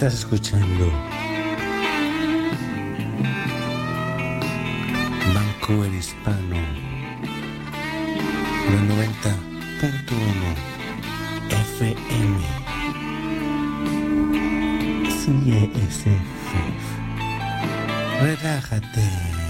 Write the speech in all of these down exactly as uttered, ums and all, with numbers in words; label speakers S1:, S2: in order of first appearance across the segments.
S1: Estás escuchando Vancouver Hispano por el noventa punto uno F M C S F. Relájate.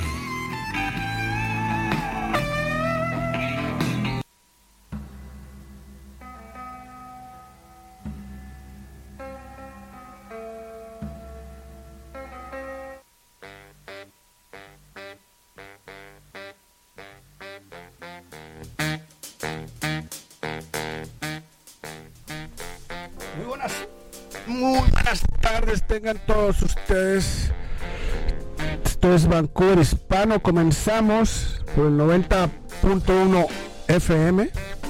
S2: Tengan todos ustedes. Esto es Vancouver Hispano. Comenzamos por el noventa punto uno F M.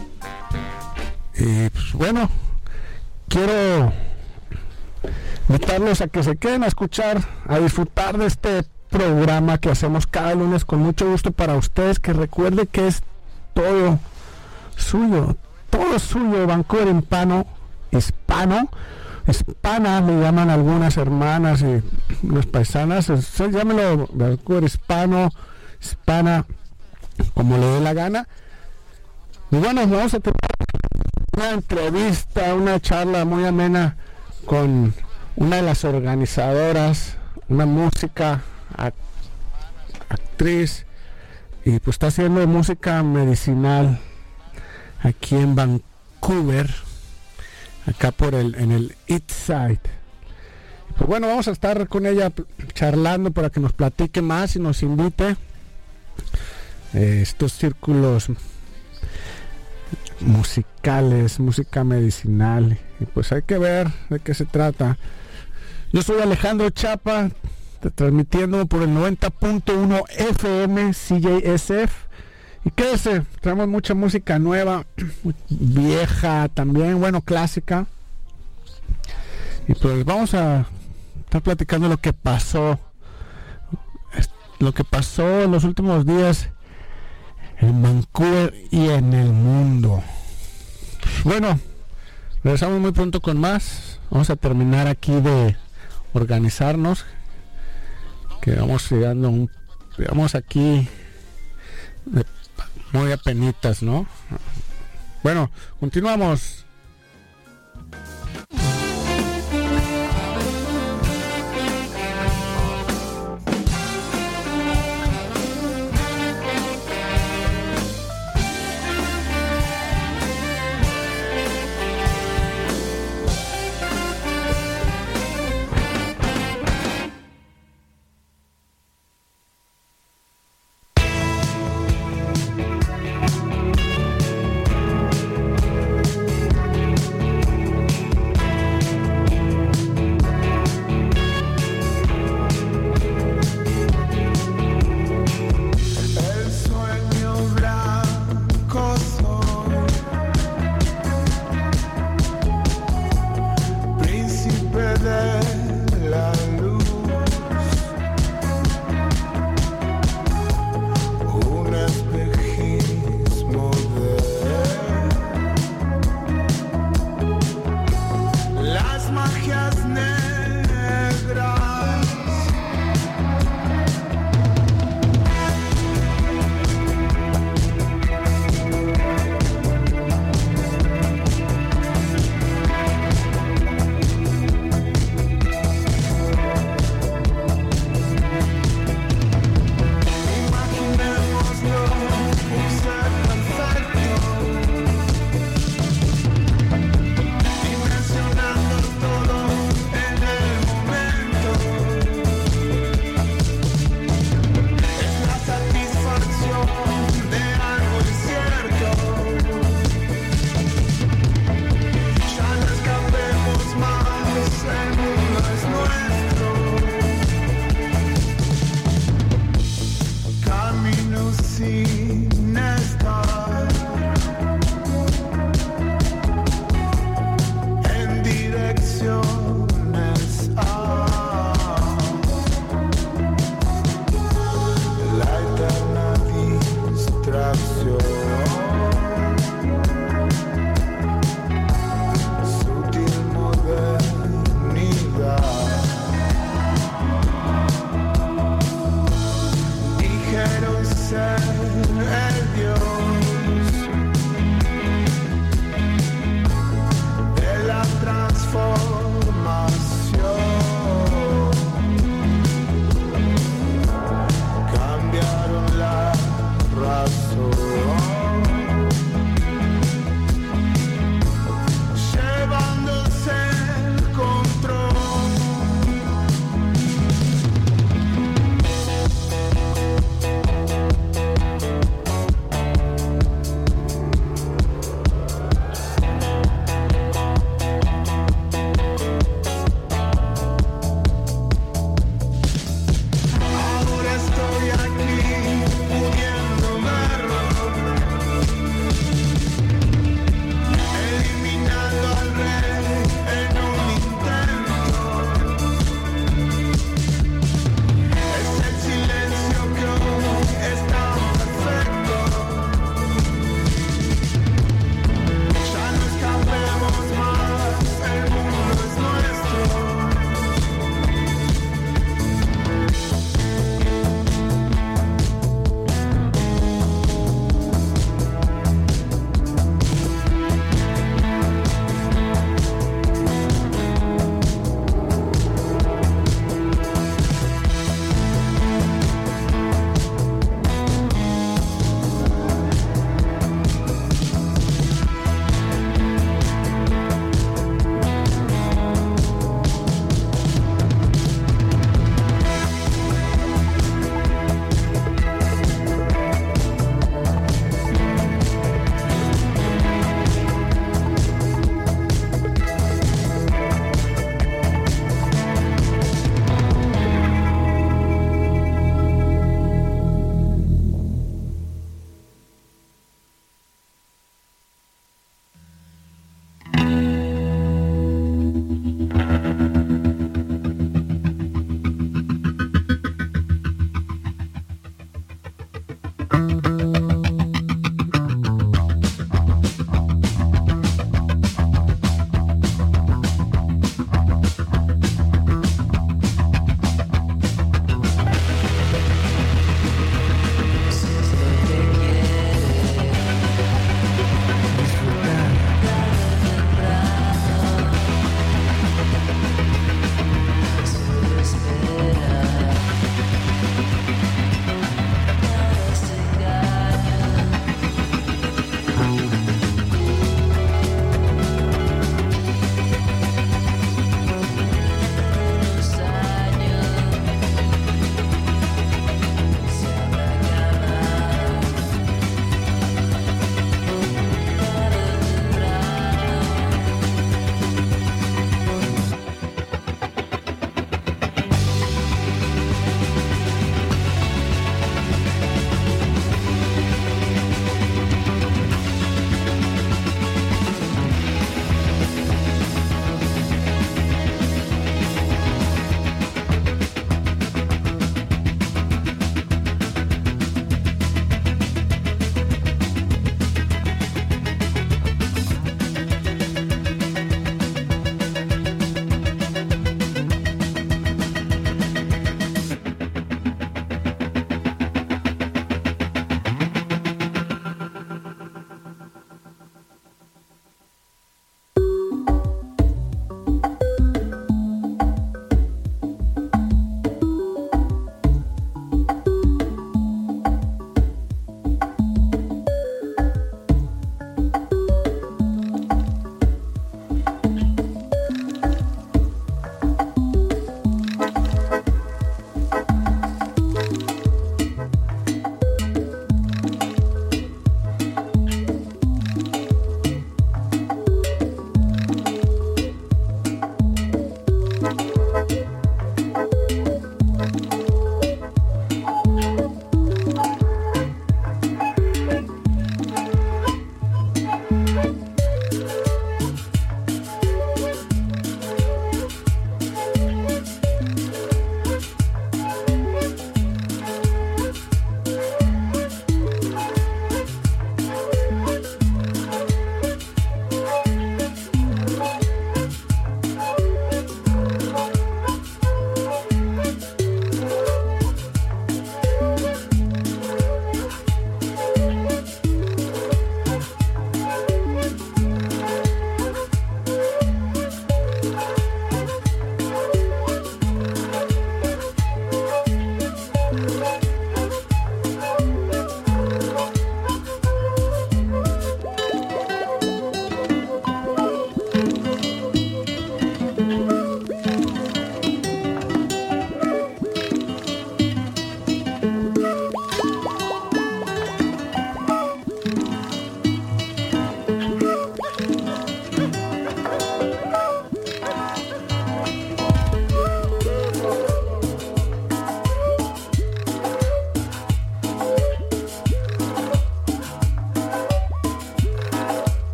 S2: Y pues bueno, quiero invitarlos a que se queden a escuchar, a disfrutar de este programa que hacemos cada lunes con mucho gusto para ustedes. Que recuerde que es todo suyo, todo suyo. Vancouver Hispano, hispano. Hispana, le llaman algunas hermanas y las paisanas, llámelo Vancouver Hispano, hispana, como le dé la gana. Y bueno, vamos a tener una entrevista, una charla muy amena con una de las organizadoras, una música, act- actriz, y pues está haciendo música medicinal aquí en Vancouver, acá por el en el East Side. Pues bueno, vamos a estar con ella charlando para que nos platique más y nos invite eh, estos círculos musicales, música medicinal, y pues hay que ver de qué se trata. Yo soy Alejandro Chapa, transmitiendo por el noventa punto uno F M C J S F. Y quédese, traemos mucha música nueva, vieja también, bueno, clásica. Y pues vamos a estar platicando lo que pasó, lo que pasó en los últimos días en Vancouver y en el mundo. Bueno, regresamos muy pronto con más. Vamos a terminar aquí de organizarnos, que vamos llegando, un, vamos aquí de muy apenitas, ¿no? Bueno, continuamos.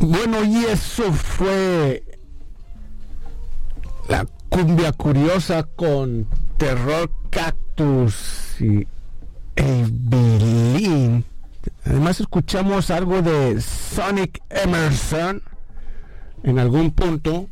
S2: Bueno, y eso fue la cumbia curiosa con Terror Cactus y Evelyn. Además escuchamos algo de Sonic Emerson en algún punto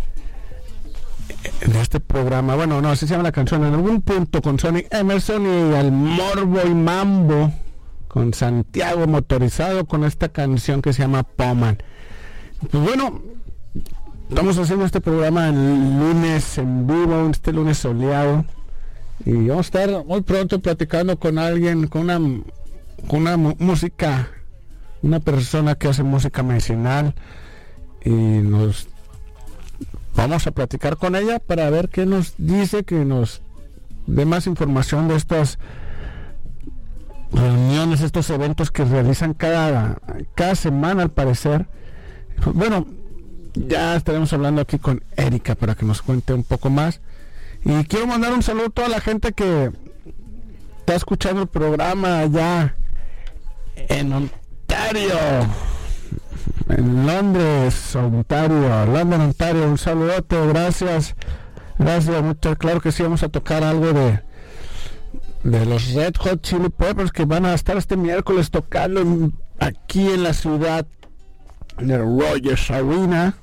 S2: de este programa. Bueno, no, así se llama la canción. En algún punto con Sonic Emerson y al Morbo y Mambo con Santiago Motorizado con esta canción que se llama Poman. Pues bueno, estamos haciendo este programa el lunes en vivo, este lunes soleado, y vamos a estar muy pronto platicando con alguien, con una, con una música, una persona que hace música medicinal, y nos vamos a platicar con ella para ver qué nos dice, que nos dé más información de estas reuniones, estos eventos que realizan cada, cada semana al parecer. Bueno, ya estaremos hablando aquí con Erika para que nos cuente un poco más. Y quiero mandar un saludo a toda la gente que está escuchando el programa allá en Ontario, en Londres, Ontario, London, Ontario. Un saludote, gracias, gracias, muchas. Claro que sí, vamos a tocar algo de de los Red Hot Chili Peppers, que van a estar este miércoles tocando en, aquí en la ciudad de Rogers Arena.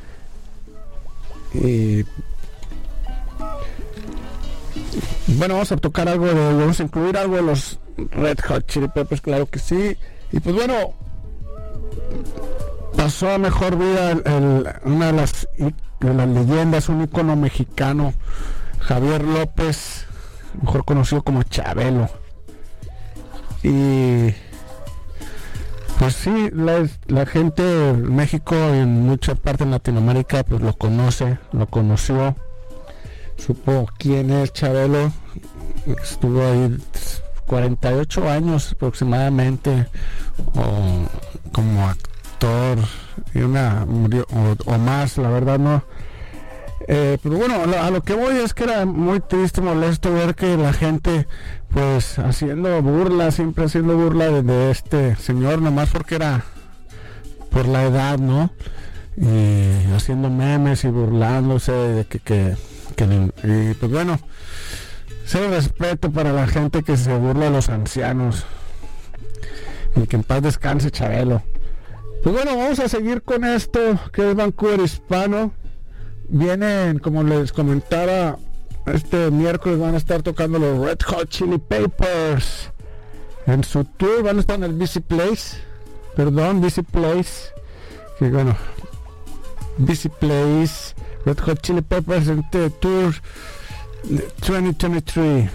S2: Y bueno, vamos a tocar algo de, vamos a incluir algo de los Red Hot Chili Peppers, claro que sí. Y pues bueno, pasó a mejor vida el, el, una de las, de las leyendas, un ícono mexicano, Javier López, mejor conocido como Chabelo. Y pues sí, la, la gente de México, en mucha parte en Latinoamérica, pues lo conoce, lo conoció, supo quién es Chabelo. Estuvo ahí cuarenta y ocho años aproximadamente o, como actor, y una murió, o, o más, la verdad no. Eh, pero bueno, a lo, a lo que voy es que era muy triste, molesto ver que la gente pues haciendo burla, siempre haciendo burla de, de este señor, nomás porque era por la edad, ¿no? Y haciendo memes y burlándose de que, que, que y pues bueno, cero respeto para la gente que se burla de los ancianos, y que en paz descanse Chabelo. Pues bueno, vamos a seguir con esto que es Vancouver Hispano. Vienen, como les comentaba, este miércoles van a estar tocando los Red Hot Chili Peppers en su tour. Van a estar en el B C Place, perdón, B C Place, que bueno, B C Place, Red Hot Chili Peppers en este tour veinte veintitrés.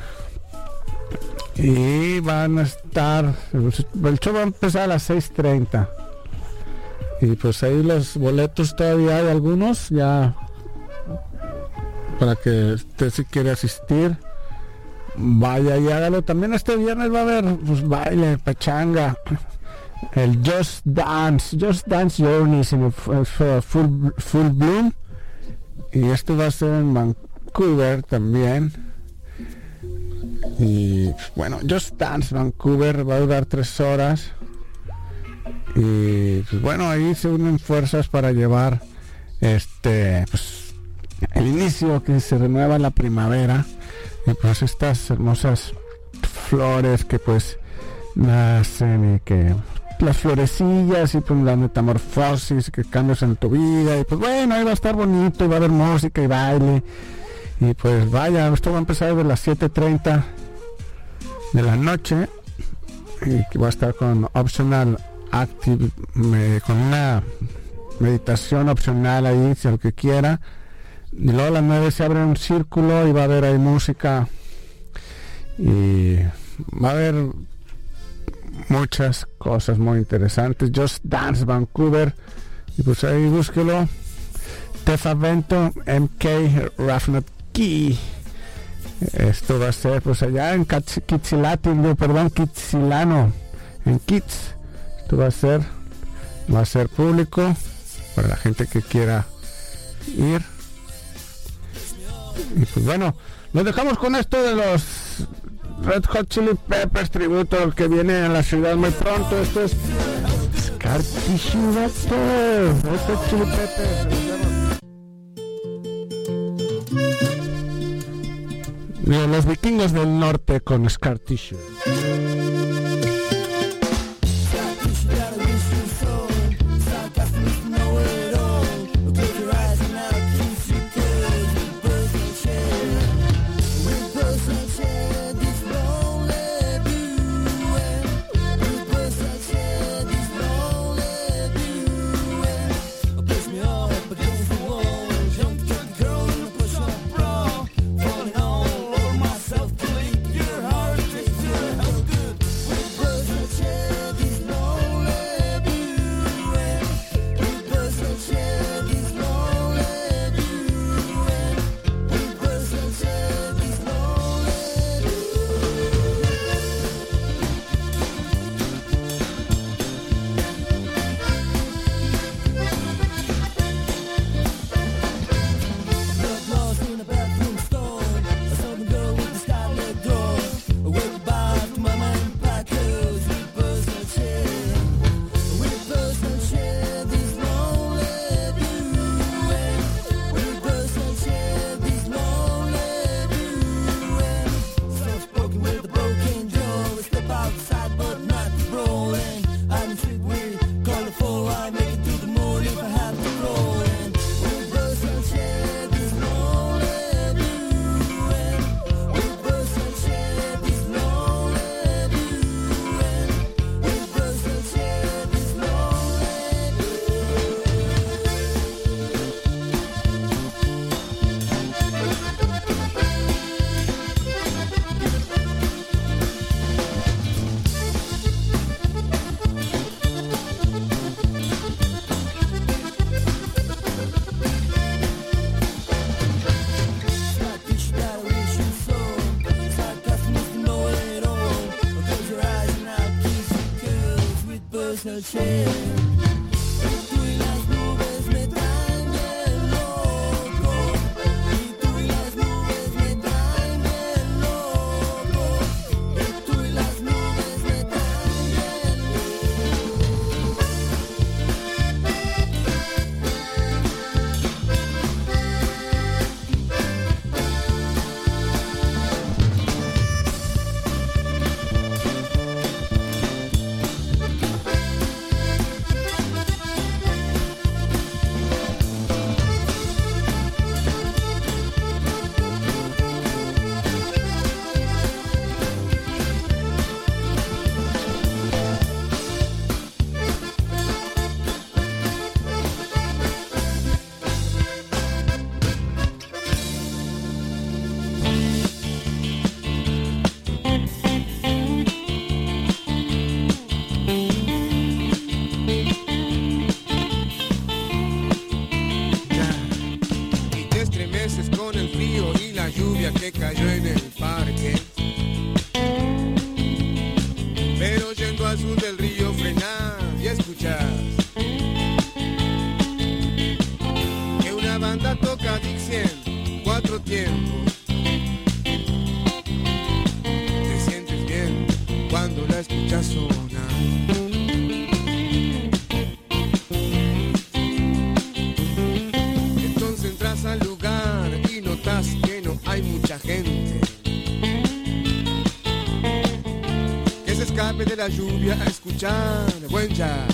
S2: Y van a estar, el show va a empezar a las seis treinta. Y pues ahí los boletos todavía hay algunos, ya, para que usted, si quiere asistir, vaya y hágalo. También este viernes va a haber pues baile, pachanga, el Just Dance, Just Dance Journeys en el full, full Bloom, y esto va a ser en Vancouver también. Y bueno, Just Dance Vancouver va a durar tres horas. Y pues bueno, ahí se unen fuerzas para llevar este pues el inicio, que se renueva la primavera, y pues estas hermosas flores que pues nacen, y que las florecillas, y pues la metamorfosis, que cambios en tu vida, y pues bueno, ahí va a estar bonito, y va a haber música y baile, y pues vaya, esto va a empezar de las siete treinta de la noche, y que va a estar con optional active, me, con una meditación opcional ahí, si el que quiera. Y luego a las nueve se abre un círculo y va a haber ahí música, y va a haber muchas cosas muy interesantes. Just Dance Vancouver, y pues ahí búsquelo. Tefavento, M K, Rafnat Key. Esto va a ser pues allá en Kitsilano, perdón, Kitsilano, en Kits. Esto va a ser, va a ser público para la gente que quiera ir. Y pues bueno, nos dejamos con esto de los Red Hot Chili Peppers tributo, que viene a la ciudad muy pronto. Esto es Sky Scar Tissue, vato. Esto es Chili Peppers. De los vikingos del norte con Scar Tissue.
S3: De la lluvia a escuchar buen jazz.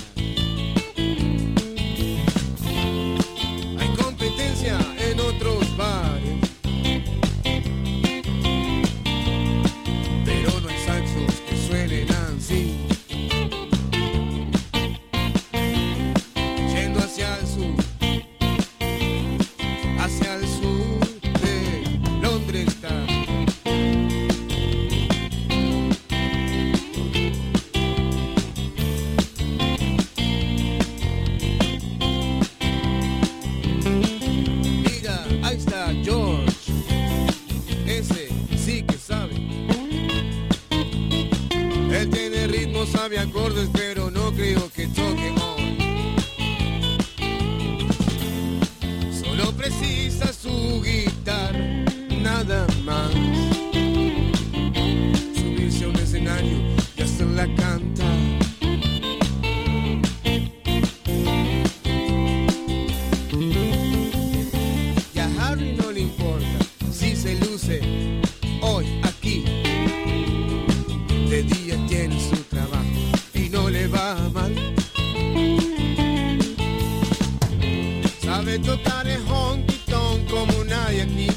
S3: Hay competencia en otros bares, pero no hay saxos que suenen así. Yendo hacia el sur, hacia el sur de Londres está. Sabe acordes, pero no creo que toque hoy. Solo precisa su guitarra, nada más. Subirse a un escenario y hacerla cantar. sabe tocar el honky tonk como nadie aquí.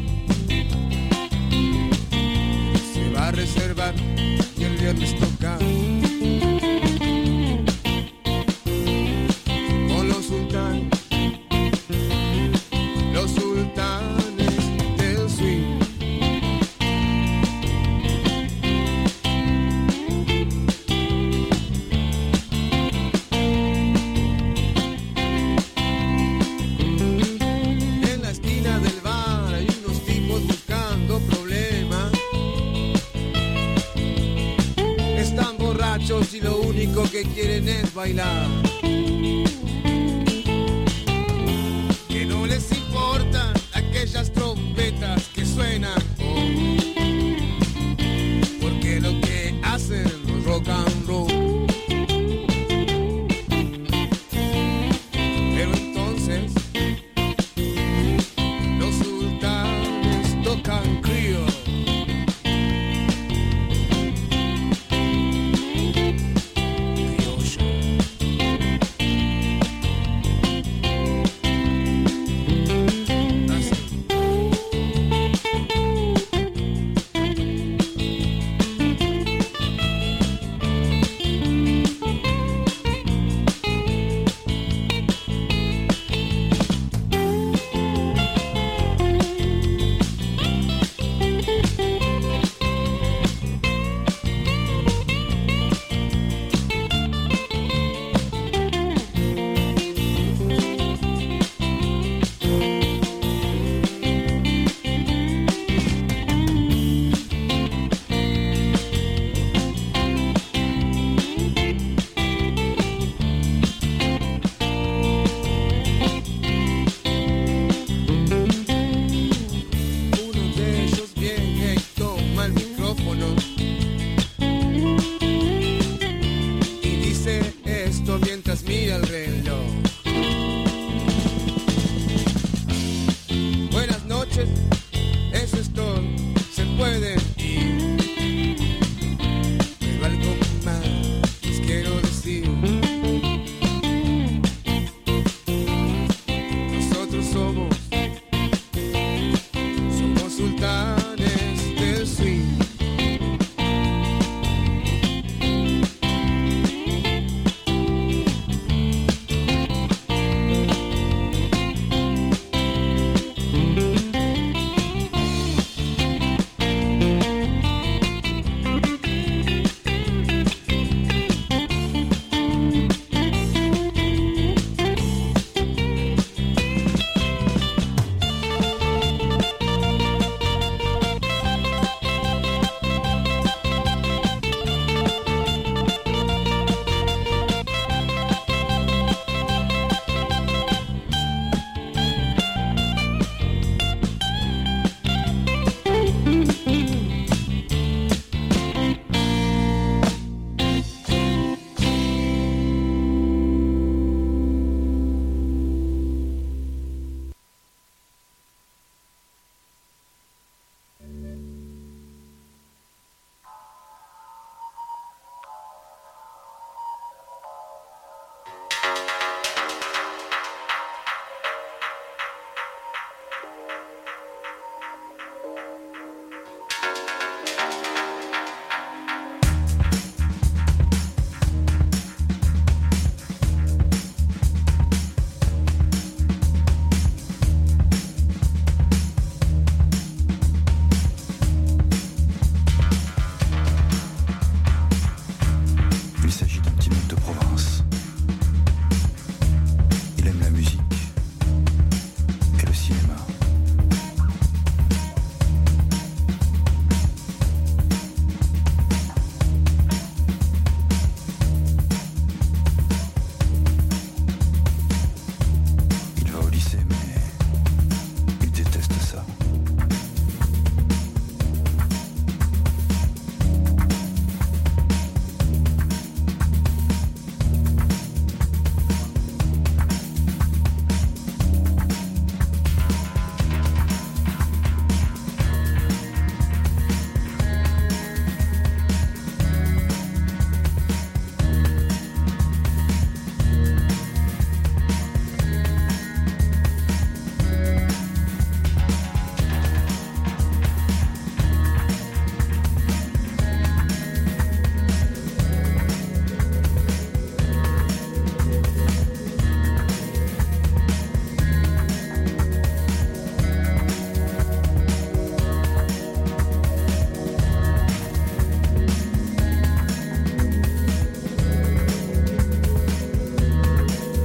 S3: Se va a reservar y el viernes toca con los sultanes, los sultanes del swing. En la esquina del bar hay unos tipos buscando problemas. Están borrachos y lo único que quieren es bailar. Que no les importan aquellas trompetas que suenan hoy, porque lo que hacen es rock and roll. Pero entonces los sultanes tocan criollo. Y dice esto mientras mira el reloj.